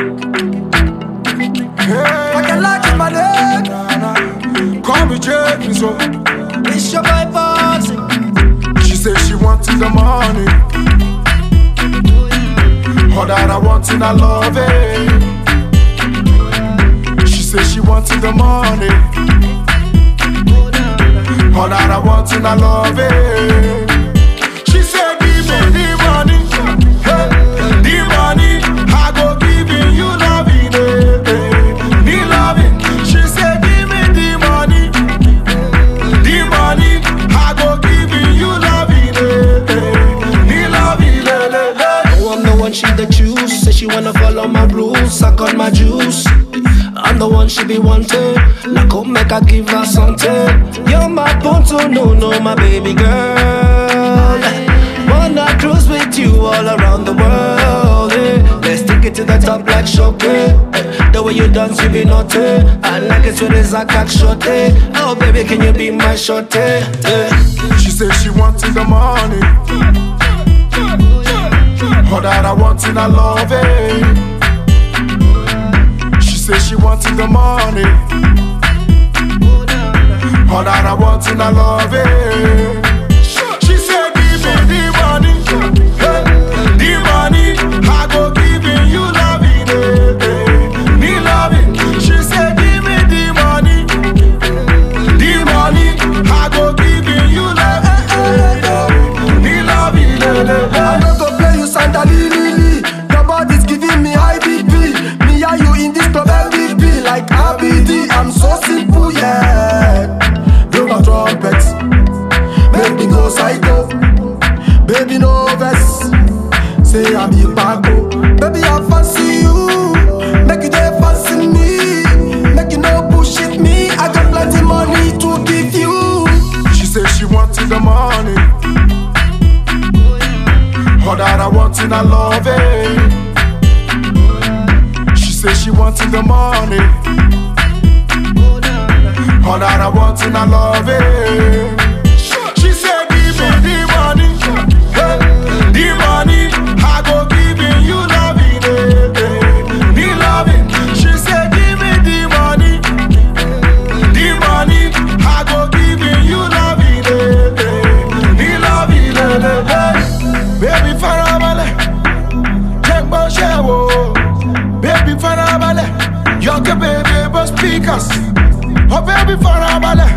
Hey, I can like my name. Call me Jake, so It's your boy Bossy. she said she wanted the money. All that I wanted, I love it. She said she wanted the money. All that I wanted, I love it. She said, give me the money, hey, the money. I go giving you loving, me loving. She said, give me the money, I go giving you loving, me loving. Oh, I'm the one she the choose. Say she wanna follow my rules, suck on my juice. I'm the one she be wanting. Now come make her give her something. You're my punto, no, my baby girl. Wanna cruise with you all around the world, eh. Let's take it to the top like shopping. The way you dance, you be naughty. I like it when it's a cock shot, eh. Oh baby, can you be my shorty, eh? She said she wanted the money. All that I wanted, I love it. She said she wanted the money. All that I wanted, I love it. She said, give me the money, hey, the money. I go giving you loving, me loving. She said, give me the money, I go giving you loving, me loving. I don't go play you sandalili. Nobody's giving me high BP. Me and you in this club MVP like ABD. I'm so simple, yeah. Blow my trumpets, make me go psycho. Baby no vex, say I be Paco. Baby I fancy you, make you dey fancy me. Make you no bullshit me, I got plenty money to give you. She said she wanted the money. All that I wanted, I love it. She said she wanted the money. All that I wanted, I love it. She said, give me the money, hey, the money. I go giving you loving, me loving. She said, give me the money, I go giving you loving, me loving. Baby farabale, check my show. Baby farabale, you're the baby but speakers. Oh baby farabale,